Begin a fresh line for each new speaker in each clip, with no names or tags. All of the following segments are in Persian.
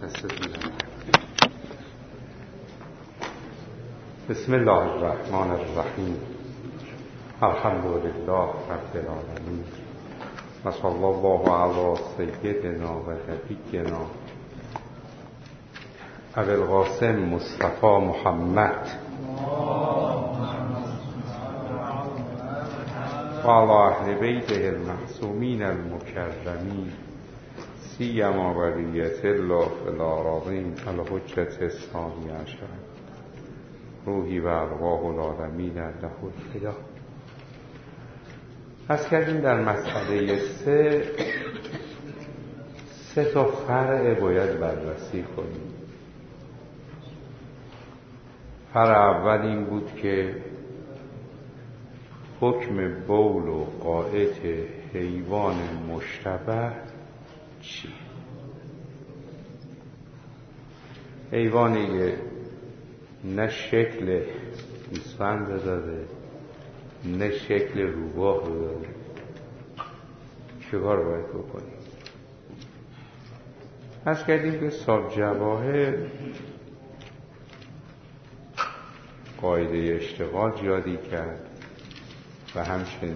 بسم الله الرحمن الرحیم. الحمد لله رب العالمین و صلی الله علی سیدنا و حبیبنا ابوالقاسم مصطفی محمد و علی اهل بیته المعصومین المکرمین سیما ولیة الله فی الأراضین الحجة الثانی عشر روحی و ارواح العالمین له الفدا. از کردیم در مسئله سه تا فرع باید بررسی کنیم. فرع اول این بود که حکم بول و غائط حیوان مشتبه چیه؟ حیوانی که نه شکل گوسفند داره نه شکل روباه داره، چه کار باید بکنیم؟ از کردیم که صاحب جواهر قاعده اشتغال جاری کرد و همچنین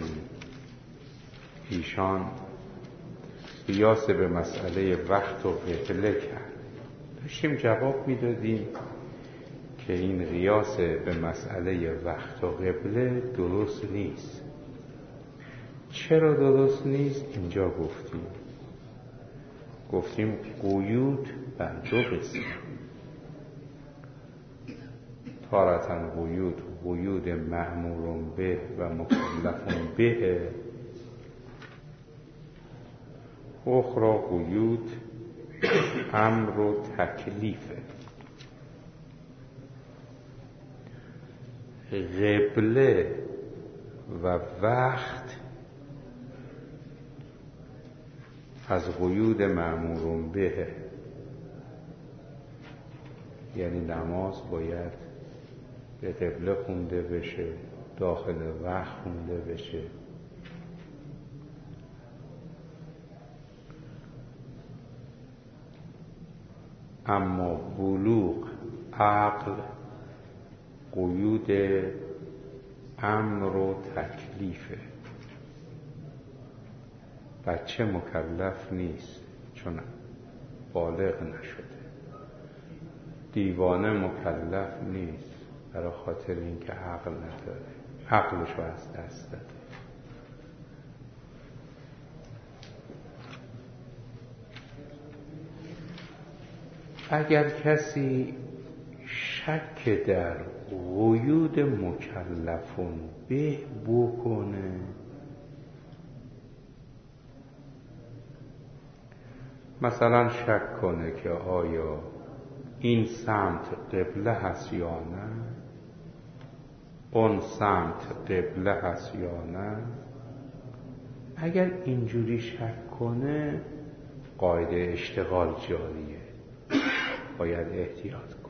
ایشان قیاس به مسئله وقت و قبله کرد. داشتیم جواب میدادیم که این قیاس به مسئله وقت و قبله درست نیست. چرا درست نیست؟ اینجا گفتیم قیود بر دو قسم. تارة قیود مأمور به و مکلف به، اخرى قیود امر و تکلیفه. قبله و وقت از قیود مأمور به، یعنی نماز باید به قبله خونده بشه، داخل وقت خونده بشه. اما بلوغ، عقل، قیود امر و تکلیفه. بچه مکلف نیست چون بالغ نشده، دیوانه مکلف نیست برای خاطر اینکه عقل نداره، عقلشو از دست داده. اگر کسی شک در قیود مکلفون به بکنه، مثلا شک کنه که آیا این سمت قبله هست یا نه، اون سمت قبله هست یا نه، اگر اینجوری شک کنه قاعده اشتغال جاریه، باید احتیاط کنه.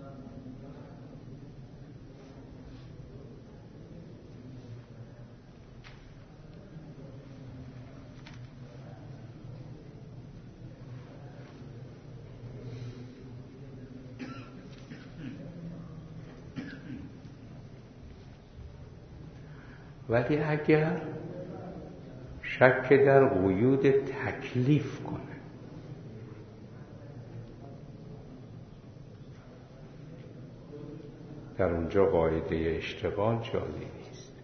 ولی اگر شک در قیود تکلیف کنه، در اونجا قاعده اشتغال جاری نیست.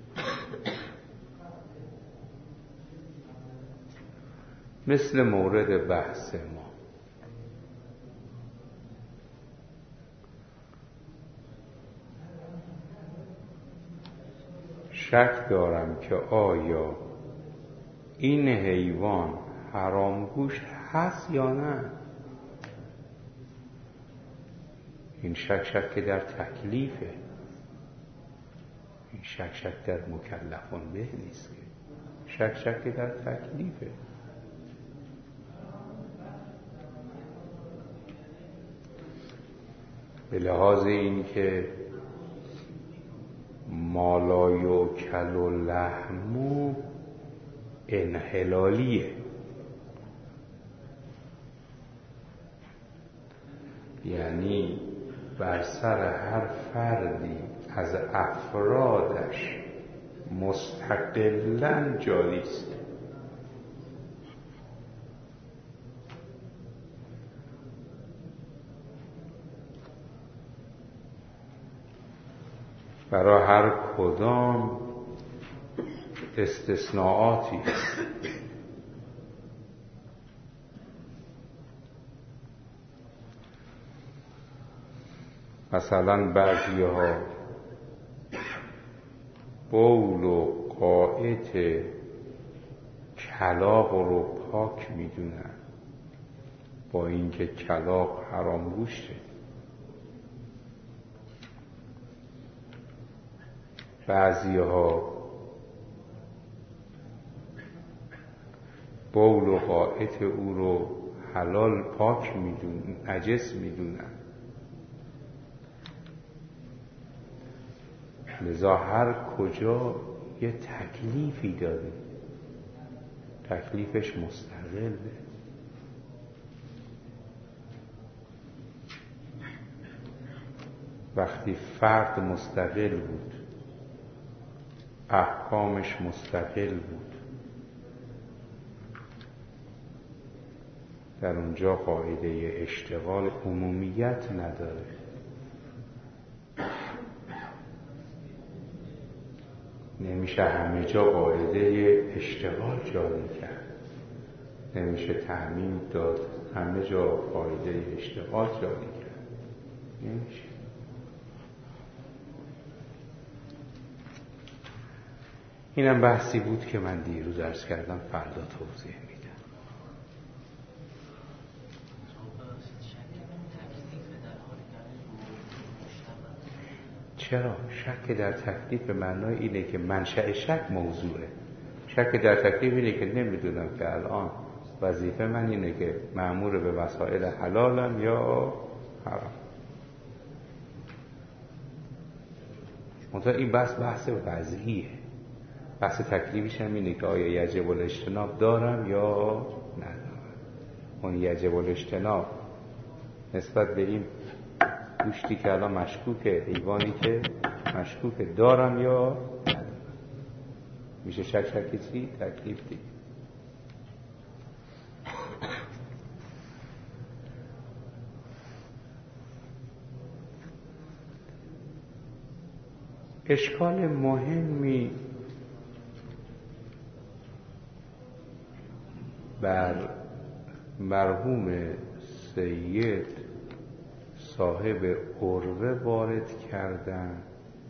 مثل مورد بحث ما، شک دارم که آیا این حیوان حرام گوشت هست یا نه. این شک در تکلیفه، این شک در مکلفان به نیست، که شک در تکلیفه. به لحاظ این که مالا یوکل و لحمو انحلالیه، یعنی بر سر هر فردی از افرادش مستقلاً جاری است. برای هر کدام استثناءاتی است. مثلا بعضی ها بول و غائط کلاغ رو پاک میدونن، با اینکه کلاغ حرام گوشته. بعضی ها بول و غائط او رو حلال پاک میدونن، نجس میدونن. لذا هر کجا یه تکلیفی داره، تکلیفش مستقله. وقتی فرد مستقل بود، احکامش مستقل بود، در اونجا قاعده اشتغال عمومیت نداره. نمیشه همه جا قاعده اشتغال جاری کرد، نمیشه تعمیم داد همه جا قاعده اشتغال جاری کرد، نمیشه. اینم بحثی بود که من دیروز عرض کردم، فردا توضیح میدم. چرا؟ شک در تکلیف به معنای اینه که منشأ شک موضوعه. شک در تکلیف اینه که نمیدونم که الان وظیفه من اینه که مأمور به مسائل حلالم یا حرام. منتها این بحث وضعیه. بحث تکلیفش هم اینه که آیا یجب الاجتناب دارم یا ندارم. اون یجب الاجتناب نسبت به این گوشتی که الان مشکوکه، حیوانی که مشکوکه، دارم یا ندارم. میشه شک چی؟ تکلیف دیگه. اشکال مهمی بر مرحوم سید صاحب عروه وارد کردن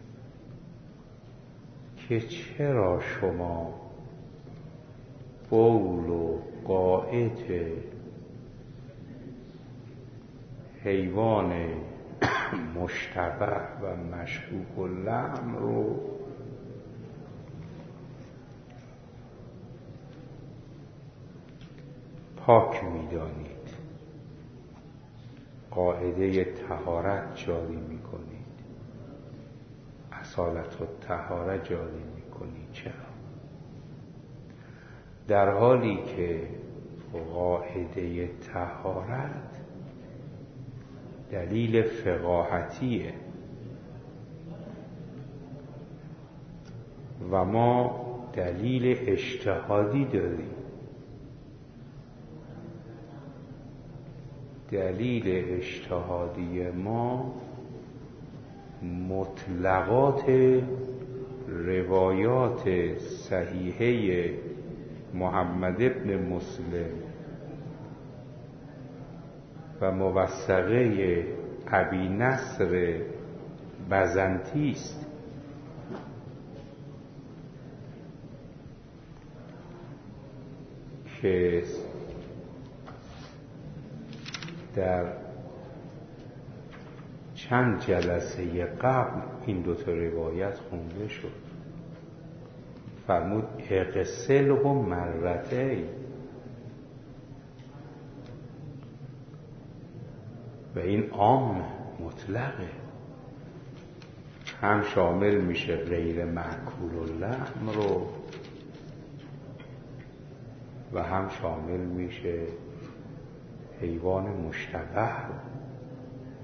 که چرا شما بول و غائط حیوان مشتبه و مشکوک اللحم رو پاک می‌دانید، قاعده طهارت جاری می‌کنید، اصالت الطهاره جاری می‌کنید. چرا؟ در حالی که قاعده طهارت دلیل فقاهتیه و ما دلیل اجتهادی داریم. دلیل اجتهادی ما مطلقات روایات صحیحه محمد ابن مسلم و موثقه ابی نصر بزنطی است که در چند جلسه قبل این دوتا روایت خونده شد. فرمود اغسله مرتین، و این عام مطلقه، هم شامل میشه غیر مأکول اللحم رو و هم شامل میشه حیوان مشتبه رو.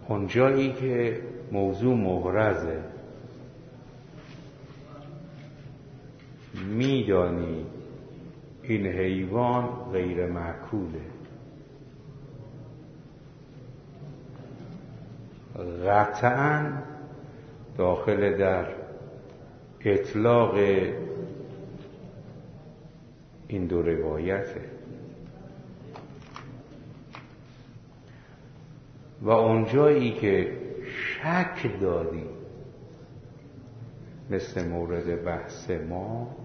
اونجایی که موضوع محرزه، میدانی این حیوان غیر معقوله، قطعاً داخل در اطلاق این دو روایته. و اونجایی که شک داری مثل مورد بحث ما،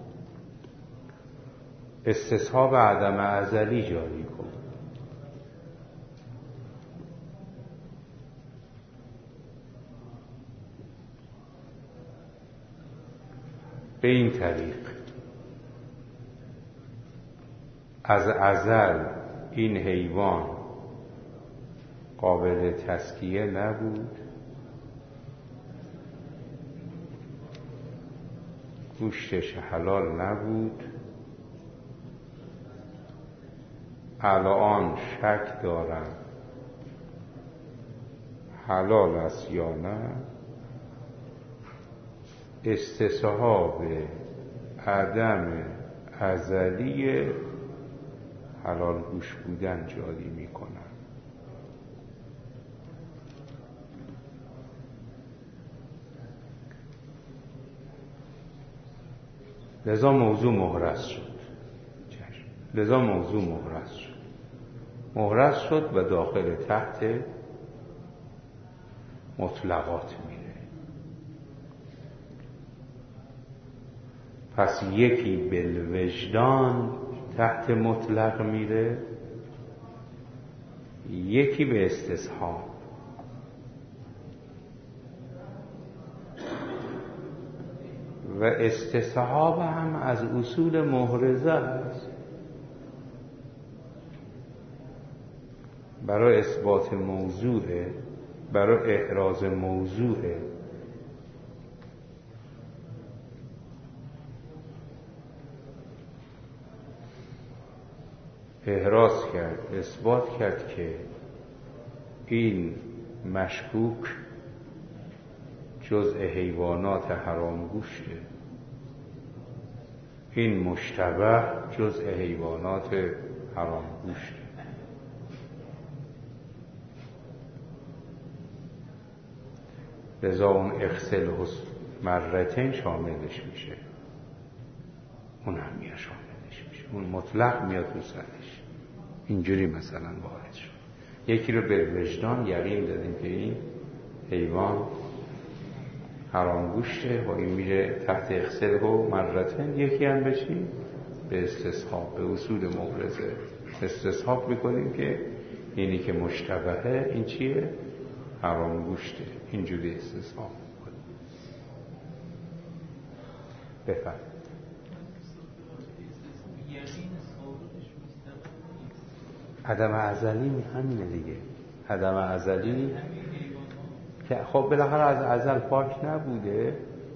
استصحاب عدم ازلی جاری کن. به این طریق از ازل این حیوان قابل تزکیه نبود، گوشتش حلال نبود، الان شک دارم حلال است یا نه، استصحاب عدم ازلی حلال گوش بودن جاری میکنم. لذا موضوع محرز شد. محرز شد و داخل تحت مطلقات میره. پس یکی بالوجدان تحت مطلق میره، یکی به استصحاب. و استصحاب هم از اصول محرزه است. برای اثبات موضوعه، برای احراز موضوعه. احراز کرد، اثبات کرد که این مشکوک جزء حیوانات حرام گوشته، این مشتبه جزء حیوانات حرام گوشته. لذا اون اغسل مرتين شاملش میشه، اون هم میاد شاملش میشه، اون مطلق میاد رو سرش. اینجوری مثلا وارد شد. یکی رو به وجدان یقین دادیم که این حیوان حرام گوشته و این میره تحت اغسل و مرتين. یکی هم بشیم به استصحاب، به اصول محرزه استصحاب میکنیم که اینی که مشتبهه این چیه؟ حرام گوشته. اینجوری استصحاب میکنیم. بفرد عدم ازلی همینه دیگه. عدم ازلی که خب بالاخره از ازل پاک نبوده.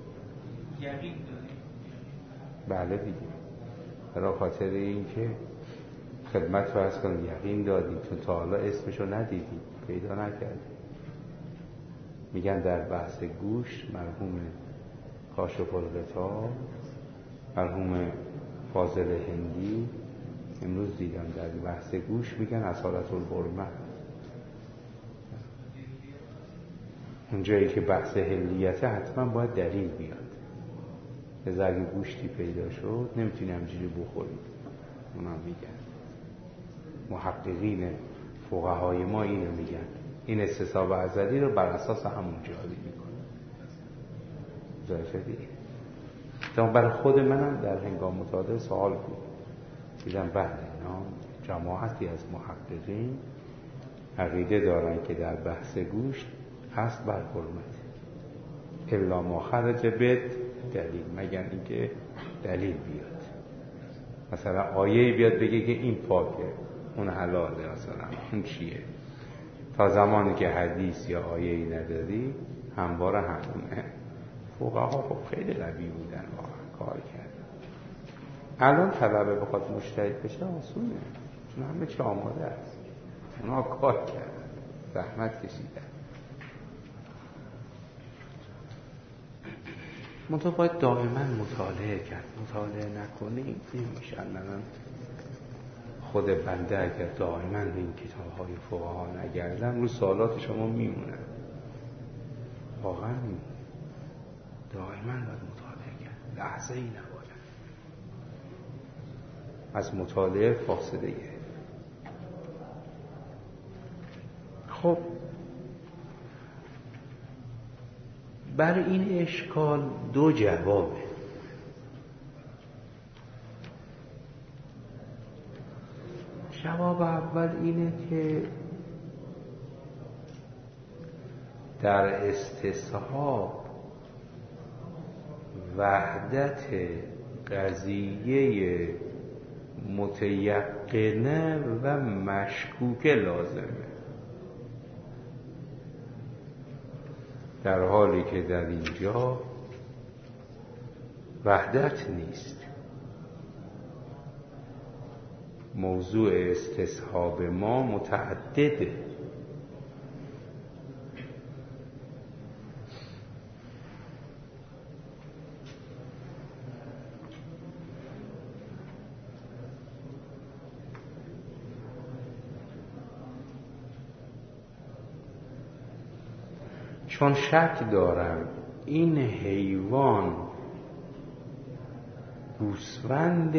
بله دیگه. برای خاطر این که خدمت رو از کنم یقین دادی، تو تا حالا اسمشو ندیدی، پیدا نکردی. میگن در بحث گوشت مرحوم کاشف الغطا، مرحوم فاضل هندی امروز دیدم در بحث گوشت میگن اصالت الحرمه. اونجایی که بحث حلیته حتما باید دلیل بیاد. لذا اگه گوشتی پیدا شد نمیتونی همجوری بخورید. اونا میگن، محققین فقهای ما اینو میگن، این استصحاب ازلی رو بر اساس همون جاری میکنه. ظاهر دیگه. برای خود منم در هنگام مطالعه سوال بود. دیدم بله اینا جماعتی از محققین عقیده دارن که در بحث گوشت هست بر حرمت، الا ما خرج به دلیل، مگر اینکه دلیل بیاد. مثلا آیه بیاد بگه که این پاکه، اون حلاله، مثلا اون چیه. تا زمانی که حدیث یا آیه‌ای نداری همواره همونه. فقها خب خیلی قوی بودن، واقعا کار کردن. الان طلبه بخواد مجتهد بشه آسونه، چون همه چی آماده است. اونا کار کردن، زحمت کشیدن. منطقه باید دائما مطالعه کرد. مطالعه نکنیم نمیشه. خود بنده اگر دائما به این کتاب‌های فقها نگردم رو سوالات شما میمونه. واقعا میمونه. دائما باید مطالعه کرد. لحظه ای نباید از مطالعه فاصله گرفت. خب بر این اشکال دو جوابه. جواب اول اینه که در استصحاب وحدت قضیه متیقنه و مشکوکه لازمه، در حالی که در اینجا وحدت نیست. موضوع استصحاب ما متعدده. چون شک دارم این حیوان گوسفند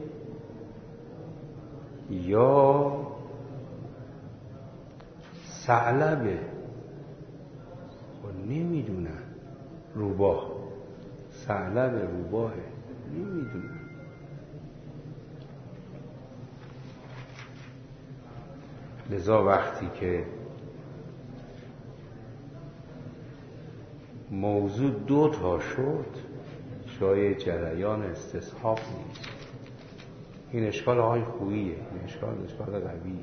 یا ثعلبه، خب نمیدونم. روباه، ثعلب روباهه، نمیدونم. لذا وقتی که موضوع دو تا شد جای جریان استصحاب نیست. این اشکال آقای خوییه، این اشکال قویه.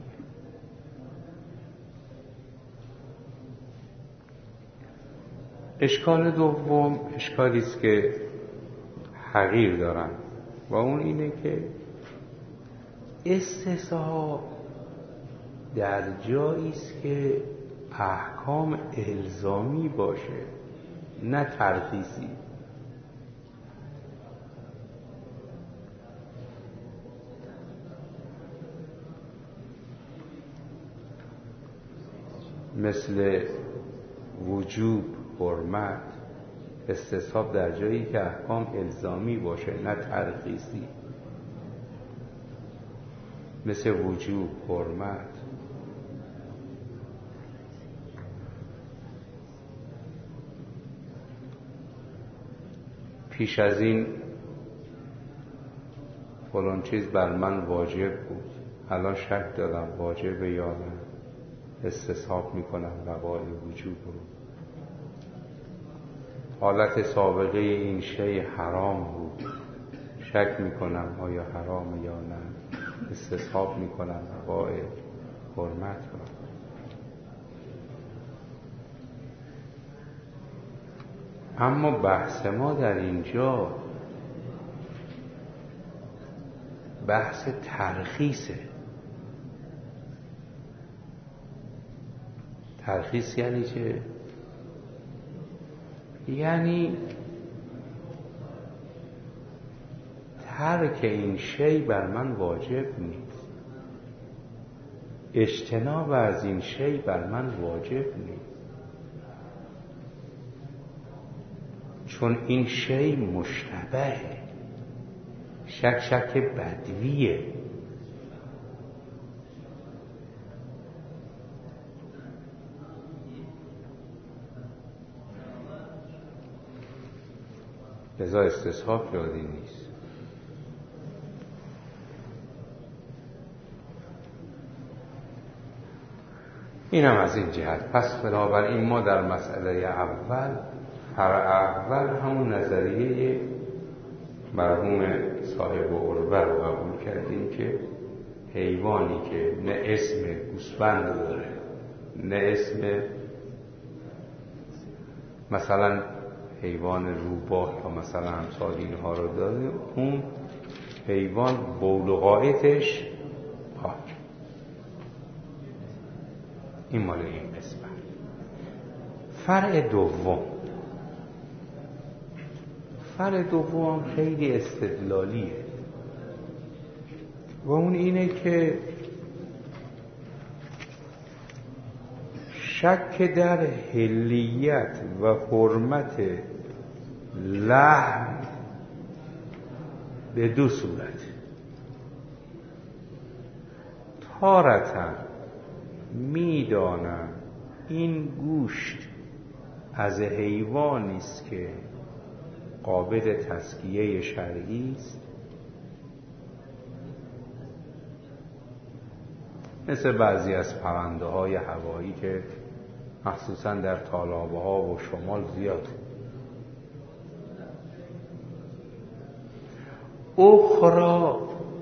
اشکال دوم اشکالی است که حقیر دارم و اون اینه که استصحاب در جایی است که احکام الزامی باشه، نه ترخیصی. مثل وجوب، حرمت، استصحاب در جایی که احکام الزامی باشه نه ترخیصی. مثل وجوب، حرمت. پیش از این فلان چیز بر من واجب بود، الان شک دارم واجبه یا نه، استصحاب میکنم بقای وجوب رو. حالت سابقه این شی حرام بود، شک میکنم آیا حرام یا نه، استصحاب میکنم بقای حرمت رو. اما بحث ما در اینجا بحث ترخیصه. ترخیص یعنی چه؟ یعنی ترک این شی بر من واجب نیست، اجتناب از این شی بر من واجب نیست، چون این شی مشتبهه، شک بدویه. لذا استصحاب جادی نیست. اینم از این جهت. پس بنابراین ما در مسئله اول، فرع اول، همون نظریه مرحوم صاحب عروه رو قبول کردیم که حیوانی که نه اسم گوسفند داره نه اسم مثلا حیوان روباه یا مثلا امثال اینها رو داره، اون حیوان بول و غائطش پاک. این مال این قسمت. فرع دوم، فر دوم خیلی استدلالیه و اون اینه که شک در حلیت و حرمت لحم به دو صورت. تارةً میدانم این گوشت از حیوانی است که قابل تزکیه شرعی است، مثل بعضی از پرنده های هوایی که مخصوصا در تالابه ها و شمال زیاد. اخرى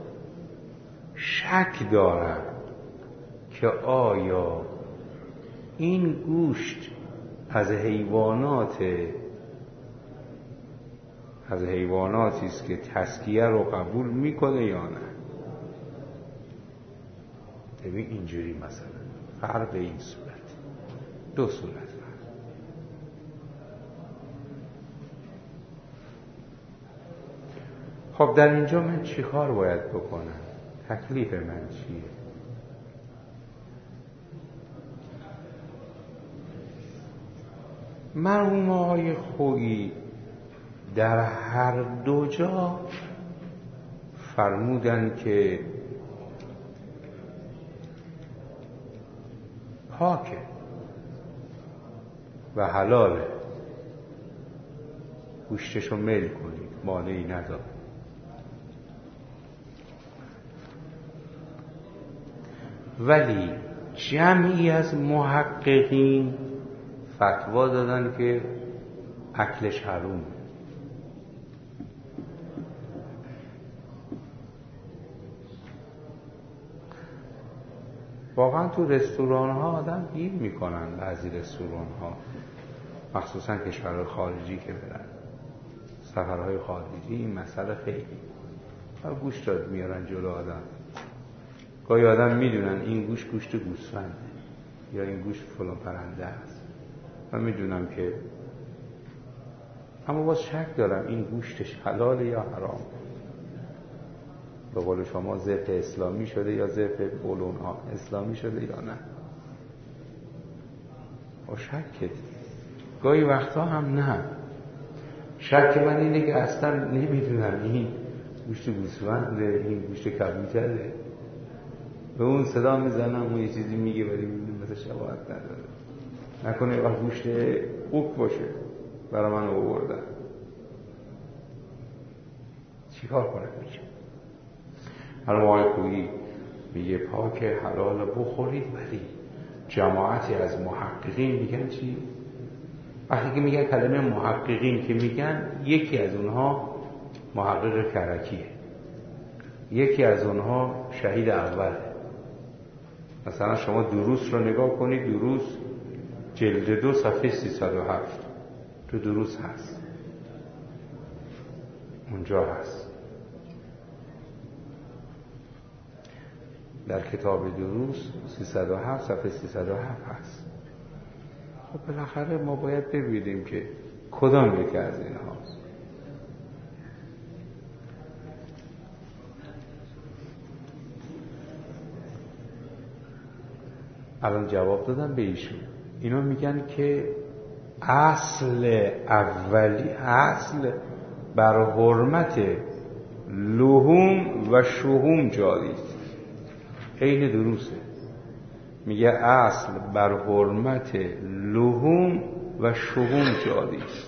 شک دارم که آیا این گوشت از حیواناتی است که تزکیه رو قبول میکنه یا نه. ببین اینجوری مثلا فرق این صورت، دو صورت فرق. خب در اینجا من چی کار باید بکنم؟ تکلیف من چیه؟ مرحوم آقای خویی در هر دو جا فرمودن که پاکه و حلاله، گوشتشو میل کنید، مانعی نداره. ولی جمعی از محققین فتوا دادن که اکلش حروم. واقعا تو رستوران ها آدم گیر میکنن، بعضی رستوران ها مخصوصا کشورهای خارجی که برن، سفرهای خارجی، این مسئله خیلی گوشت داد میارن جلو آدم. گاهی آدم میدونن این گوشت گوسفنده یا این گوشت فلان پرنده است، من میدونم که، اما باز شک دارم این گوشتش حلاله یا حرام. به قول شما ذبح اسلامی شده یا ذبح بولون ها اسلامی شده یا نه، با شکت. گاهی وقتا هم نه. شک من اینه که اصلا نمیدونم این گوشت گوسفنده، این گوشت کبوتره. به اون صدا میزنم اون یه چیزی میگه ولی میدونم مثل شباهت نداره. نکنه وقت گوشت خوک باشه برای من آوردن، چی کار کنه میشه؟ حالا آقای خویی میگه پاک حلال بخورید، ولی جماعتی از محققین میگن چی؟ وقتی که میگن کلمه محققین که میگن، یکی از اونها محقق کرکیه، یکی از اونها شهید اوله. مثلا شما دروس رو نگاه کنید، دروس جلد 2 صفحه 307 تو دروس هست، اونجا هست، در کتاب دروس 307 صفحه 307 هست. خب بالاخره ما باید ببینیم که کدام یکی از این هاست. الان جواب دادم به ایشون. اینا میگن که اصل بر حرمت لحوم و شحوم جاری است. خیلی درسته. میگه اصل بر حرمت لحوم و شحوم جاری است.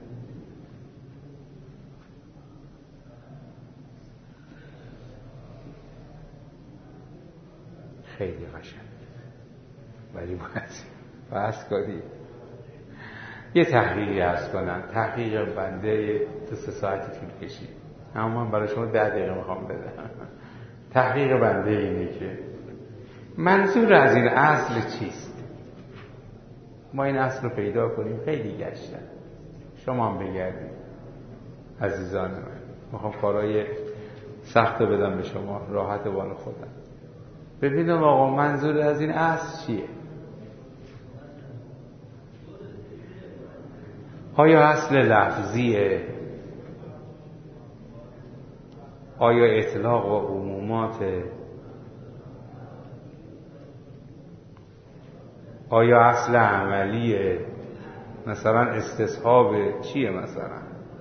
خیلی قشنگ، ولی باید بحث کنیم. یه تحقیقی هست کنم، تحقیق بنده 2-3 ساعتی طول کشید، اما من برای شما 10 دقیقه میخوام بدم. تحقیق بنده اینه که منظور از این اصل چیست؟ ما این اصل رو پیدا کنیم. خیلی گشتن، شما هم بگردید عزیزان من. میخوام کارهای سخت بدم به شما، راحت بال خودم. ببینم آقا منظور از این اصل چیه؟ آیا اصل لفظیه آیا اطلاق و عمومات؟ آیا اصل عملیه؟ مثلا استصحاب چیه مثلا؟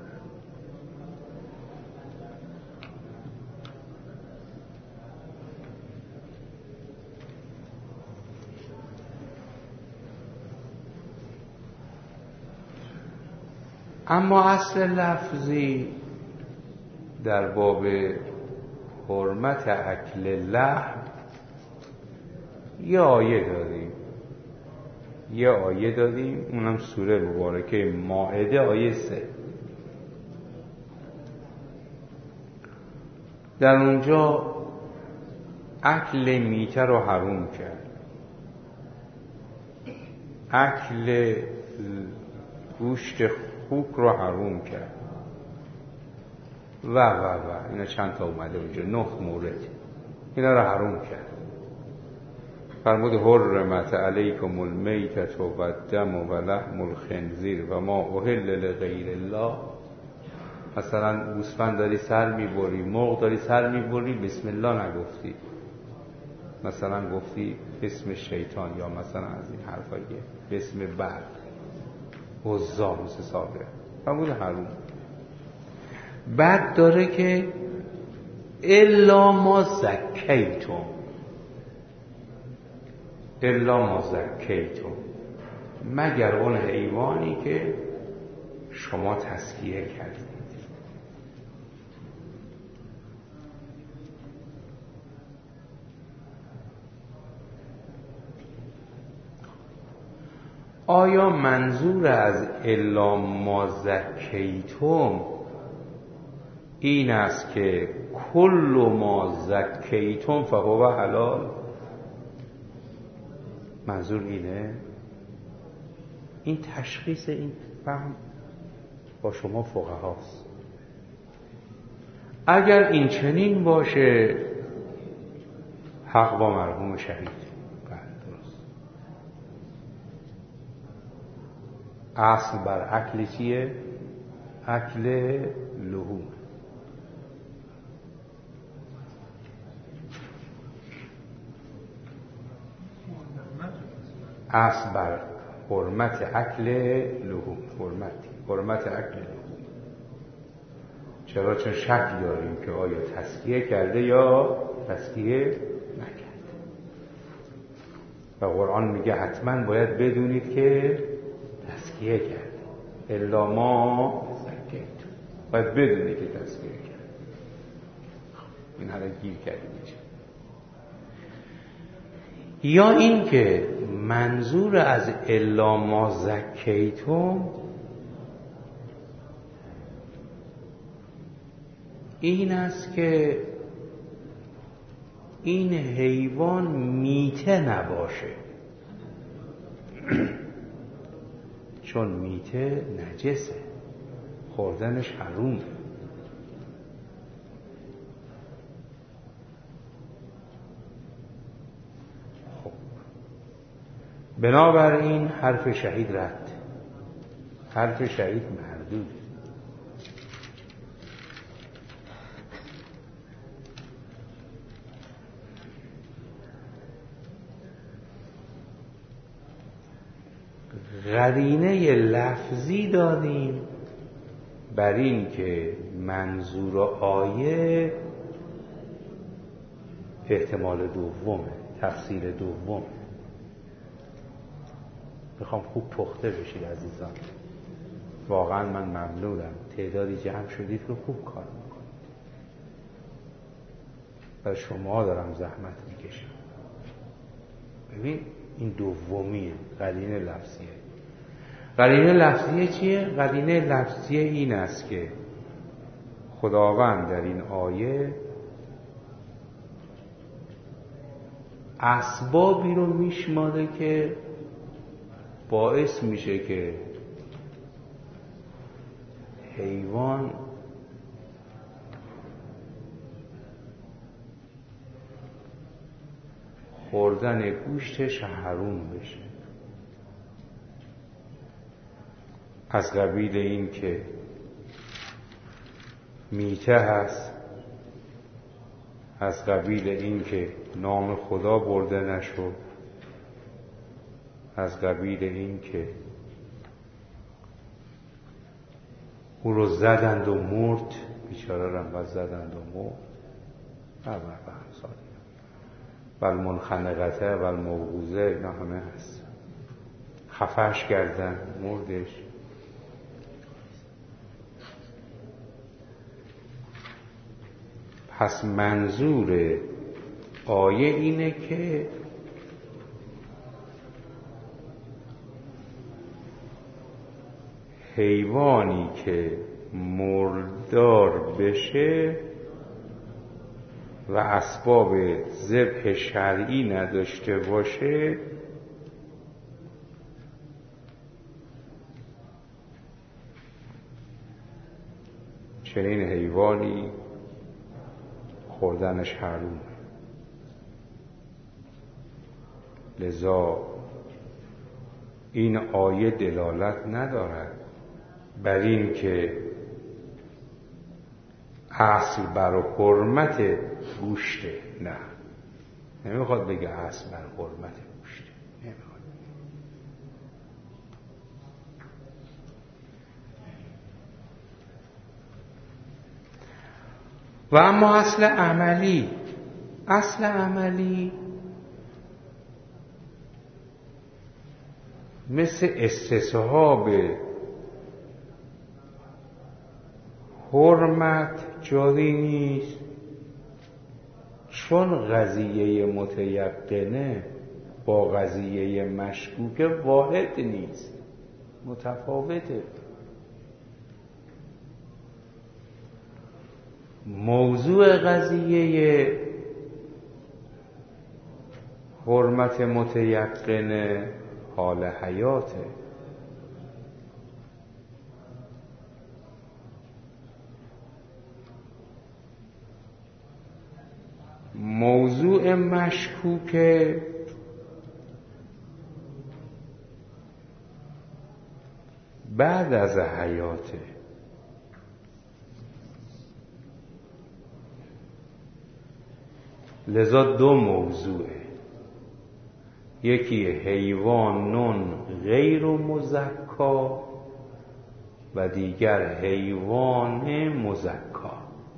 اما اصل لفظی در باب حرمت اکل لحم یه آیه داریم اونم سوره مبارکه مائده آیه 3. در اونجا اکل میته رو حروم کرد، اکل گوشت خوک رو حروم کرد و اینا چند تا اومده اونجا 9 مورد اینا رو حروم کرد. فرمود حرمت علیکم المیتة و الدم و لحم الخنزیر و ما اهل لغیر الله. مثلا گوسفند داری سر میبری، مرغ داری سر میبری، بسم الله نگفتی، مثلا گفتی اسم شیطان یا مثلا از این حرفایی بسم بعد عزا مثل سابق، فرمود حروم. بعد داره که الا ما زکیتم، الا ما زکیتم، مگر اون حیوانی که شما تزکیه کردید. آیا منظور از الا ما زکیتم این است که کل ما زکیتم فهو حلال؟ منظور اینه؟ این تشخیص این فهم با شما فقهاست. اگر این چنین باشه حق با مرحوم شهید. اصل بر اکل چیه؟ اکل لحوم. اصل بر حرمت اکل لحوم، حرمت اکل لحوم. چرا؟ چون شک داریم که آیا تزکیه کرده یا تزکیه نکرده و قرآن میگه حتما باید بدونید که تزکیه کرده. الا ما زکیتم، باید بدونی که تزکیه کرده. این حالا گیر کردیم میشه. یا این که منظور از الا ما زکیتم این است که این حیوان میته نباشه، چون میته نجسه، خوردنش حرومه. خب بنابراین حرف شهید رد، حرف شهید مردود. قرینه لفظی داریم بر این که منظور آیه احتمال دومه، تفسیر دوم. میخوام خوب پخته بشید عزیزان، واقعا من ممنونم تعدادی جمع شدید که خوب کار میکنید. برای شما دارم زحمت میکشم. ببین این دومیه، قرینه لفظیه. قرینه لفظیه چیه؟ قرینه لفظیه این است که خداوند در این آیه اسبابی رو میشماره که باعث میشه که حیوان خوردن گوشتش حروم بشه. از قبیل این که میته هست، از قبیل این که نام خدا برده نشد، از قبیل این که او رو زدند و مرد، بیچاره رو هم زدند و مرد، و المنخنقته و الموقوذه، اینا همه هست. خفش کردن، مردش. پس منظور آیه اینه که حیوانی که مردار بشه و اسباب ذبح شرعی نداشته باشه، چنین حیوانی خوردنش حرومه. لذا این آیه دلالت ندارد بر این که اصل بر حرمت گوشته، نه، نمیخواد بگه اصل بر حرمت گوشته، نمیخواد. و اما اصل عملی مثل استصحاب حرمت جاری نیست، چون قضیه متیقنه با قضیه مشکوکه واحد نیست، متفاوته. موضوع قضیه حرمت متیقنه حال حیاته. موضوع مشکوکه بعد از حیاته. لذا دو موضوعه، یکی حیوان غیر مزکا و دیگر حیوان مزکا.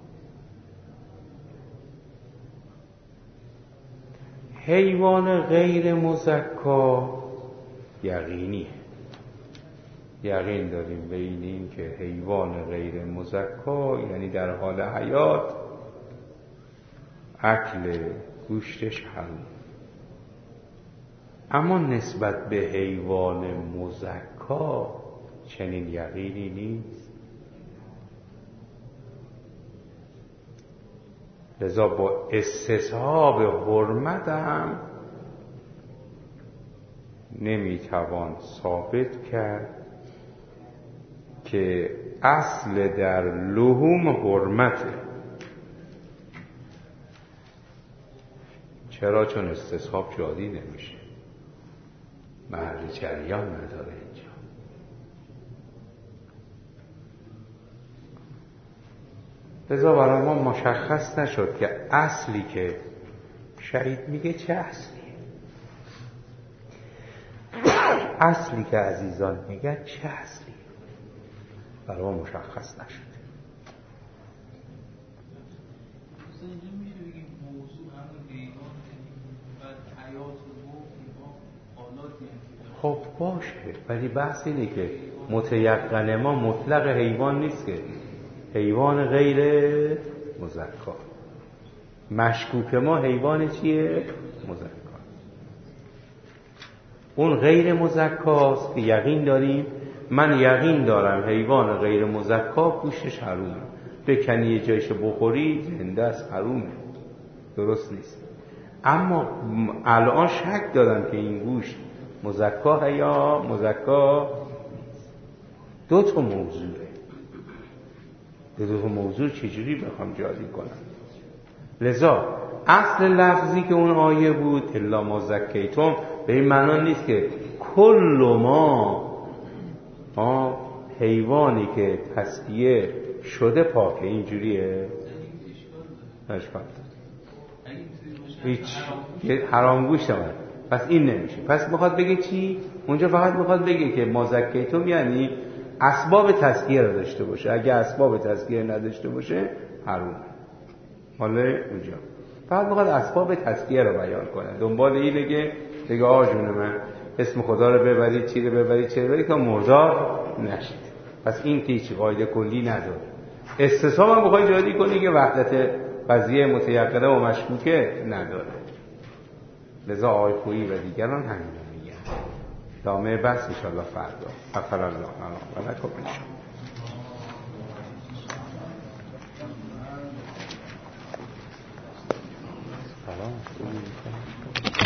حیوان غیر مزکا یقینیه، یقین داریم به این که حیوان غیر مزکا یعنی در حال حیات اکل گوشتش حرام. اما نسبت به حیوان مزکا چنین یقینی نیست. لذا با استصحاب حرمت هم نمیتوان ثابت کرد که اصل در لحوم حرمته. چرا؟ چون استصحاب جاری نمیشه، محل جریان نداره اینجا. لذا برای ما مشخص نشد که اصلی که شهید میگه چه اصلیه. اصلی که عزیزان میگه چه اصلیه برای ما مشخص نشد. خب باشه، ولی بحث اینه که متیقن ما مطلق حیوان نیست، که حیوان غیر مزکا. مشکوک ما حیوان چیه؟ مزکا. اون غیر مزکاست که یقین داریم، من یقین دارم حیوان غیر مزکا گوشتش حرومه، بکنی یه جایش بخوری زنده است، حرومه، درست نیست. اما الان شک دارم که این گوشت مزکا یا مزکا. دو تا موضوعه، دو تا موضوع چجوری بخوام جاری کنم؟ لذا اصل لفظی که اون آیه بود الا ما زکیتم به این معنا نیست که کل ما حیوانی که تسکیه شده پاکه، اینجوریه؟ اشکال هیچ حرام گوشت من، پس این نمیشه. پس میخواد بگه چی؟ اونجا فقط میخواد بگه که ما زکیتم یعنی اسباب تزکیه رو داشته باشه. اگه اسباب تزکیه نداشته باشه حرام. مال اونجا فقط میخواد اسباب تزکیه رو بیان کنه. دنبال اینه که جون من اسم خدا رو ببرید، چی رو ببرید، چه رو ببرید که مردار نشید. پس این که هیچ قاعده کلی نداره. استثناء هم بخوای جاری کنی که وحدت قضیه متیقنه و مشکوکه نداره. لذا آقای خویی و دیگران همین رو میگن. دامه بحث انشاءالله فردا. غفر الله لنا و لکم انشاءالله. سلام.